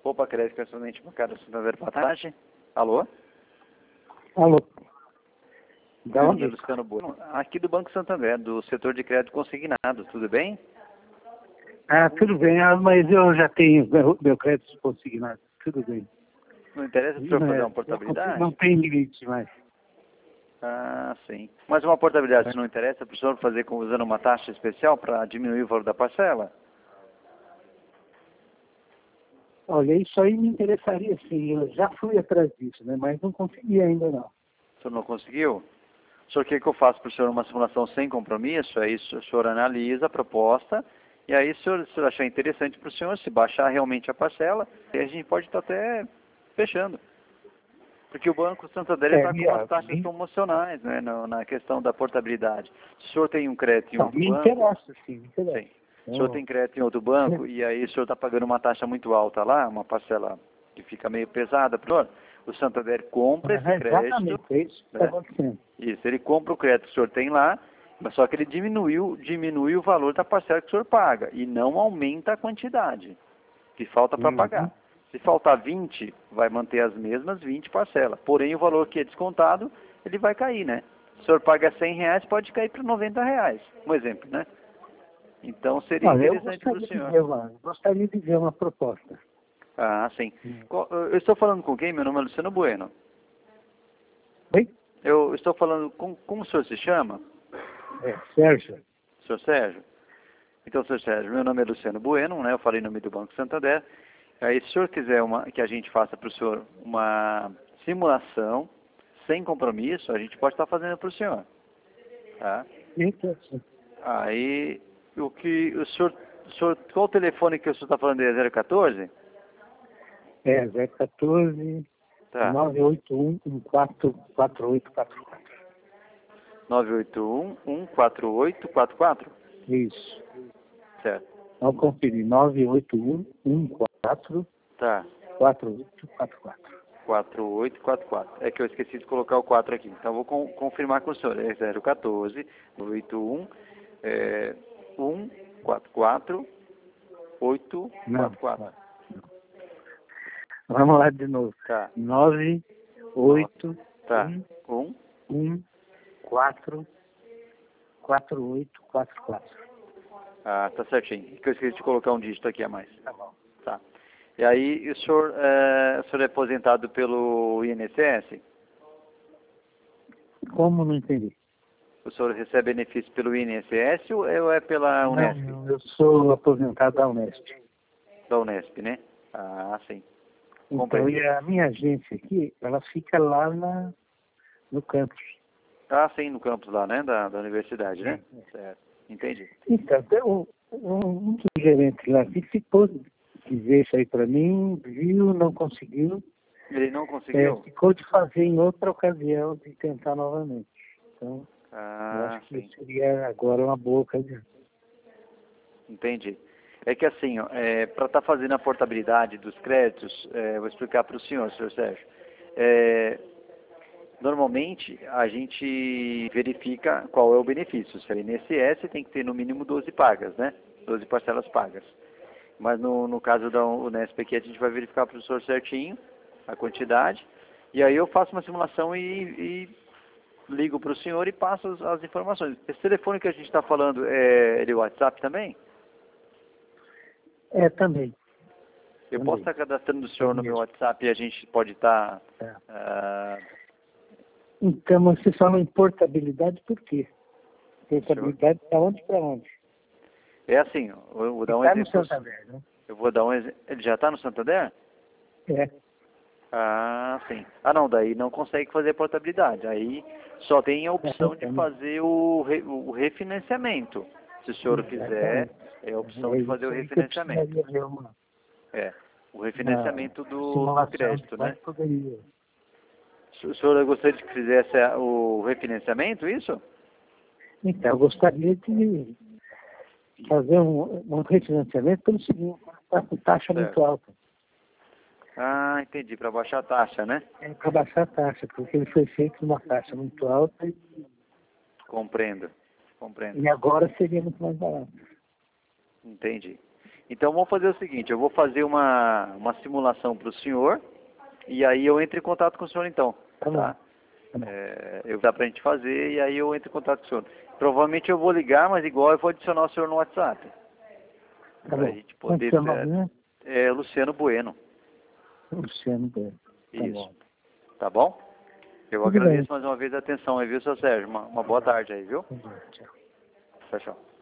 Opa, crédito, correspondente bancário Santander, boa tarde. Alô? Alô? Da onde? Luciano Bueno. Aqui do Banco Santander, do setor de crédito consignado, tudo bem? Ah, tudo bem, mas eu já tenho meu crédito consignado, tudo bem. Não interessa para o senhor fazer uma portabilidade? Não tem limite mais. Ah, sim. Mas uma portabilidade, se não interessa para o senhor fazer usando uma taxa especial para diminuir o valor da parcela? Olha, isso aí me interessaria sim, eu já fui atrás disso, né? Mas não consegui ainda não. O senhor não conseguiu? O senhor quer que eu faça para o senhor uma simulação sem compromisso? Aí o senhor analisa a proposta e aí se o senhor achar interessante para o senhor, se baixar realmente a parcela, aí a gente pode estar até fechando. Porque o Banco Santander está com as taxas promocionais, né, na questão da portabilidade. Se o senhor tem um crédito em outro banco... Me interessa, sim, me interessa. Sim. Se o senhor tem crédito em outro banco e aí o senhor está pagando uma taxa muito alta lá, uma parcela que fica meio pesada para o senhor, o Santander compra esse crédito. Exatamente, é isso que está acontecendo. Isso, ele compra o crédito que o senhor tem lá, mas só que ele diminui o valor da parcela que o senhor paga e não aumenta a quantidade que falta para pagar. Se faltar 20, vai manter as mesmas 20 parcelas. Porém, o valor que é descontado, ele vai cair, né? Se o senhor paga R$100, pode cair para R$90. Um exemplo, né? Então, seria interessante para o senhor. Eu gostaria de ver uma proposta. Ah, sim. Eu estou falando com quem? Meu nome é Luciano Bueno. Oi? Eu estou falando com... Como o senhor se chama? Sérgio. Senhor Sérgio? Então, senhor Sérgio, meu nome é Luciano Bueno, né? Eu falei em nome do Banco Santander. Aí, se o senhor quiser que a gente faça para o senhor uma simulação sem compromisso, a gente pode estar fazendo para o senhor. Tá? Aí, o senhor, qual o telefone que o senhor está falando aí? 014? 014 tá. 981 144844. 981 14844? Isso. Certo. Vamos conferir. 981 14 Tá. 4844. 4844. É que eu esqueci de colocar o 4 aqui. Então, vou confirmar com o senhor. É 014 981 144 844. Vamos lá de novo. Tá. 98 tá. 1 4 4844. Ah, tá certinho. Que eu esqueci de colocar um dígito aqui a mais. Tá bom. Tá. E aí, o senhor é aposentado pelo INSS? Como não entendi? O senhor recebe benefício pelo INSS ou é pela Unesp? Não, eu sou aposentado da Unesp. Da Unesp, né? Ah, sim. Então, e a minha agência aqui, ela fica lá no campus. Ah, sim, no campus lá, né? Da universidade, né? Certo. Entendi. Então, um dos gerentes lá que ficou de ver isso aí para mim, viu, não conseguiu. Ele não conseguiu? Ficou de fazer em outra ocasião, de tentar novamente. Então, eu acho que seria agora uma boa ocasião. Entendi. É que assim, para estar fazendo a portabilidade dos créditos, vou explicar para o senhor Sérgio. Normalmente, a gente verifica qual é o benefício. Se é INSS, tem que ter no mínimo 12 pagas, né? 12 parcelas pagas. Mas no caso da Unesp aqui, a gente vai verificar para o senhor certinho a quantidade. E aí eu faço uma simulação e ligo para o senhor e passo as informações. Esse telefone que a gente está falando, ele é o WhatsApp também? Também. Eu posso estar cadastrando o senhor no meu WhatsApp e a gente pode estar... Então, você fala em portabilidade por quê? Portabilidade para onde para onde? É assim, eu vou dar um exemplo. Está no Santander, né? Eu vou dar um exemplo. Ele já está no Santander? Ah, sim. Ah, não, daí não consegue fazer portabilidade. Aí só tem a opção de fazer o refinanciamento. Se o senhor quiser, é a opção de fazer o refinanciamento. O refinanciamento do crédito, né? O senhor gostaria de que fizesse o refinanciamento, isso? Então, eu gostaria de fazer um refinanciamento pelo seguinte, está com taxa muito alta. Ah, entendi, para baixar a taxa, né? Para baixar a taxa, porque ele foi feito numa taxa muito alta. Compreendo. E agora seria muito mais barato. Entendi. Então vamos fazer o seguinte, eu vou fazer uma simulação para o senhor e aí eu entro em contato com o senhor então. Tá? Dá pra gente fazer e aí eu entro em contato com o senhor. Provavelmente eu vou ligar, mas igual eu vou adicionar o senhor no WhatsApp. Tá Pra bom. gente poder... Luciano Bueno. Luciano Bueno. Isso. Bom. Tá bom? Eu Tudo agradeço bem. mais uma vez a atenção aí, viu, seu Sérgio? Uma boa tarde aí, viu? Tchau. Tchau, tchau.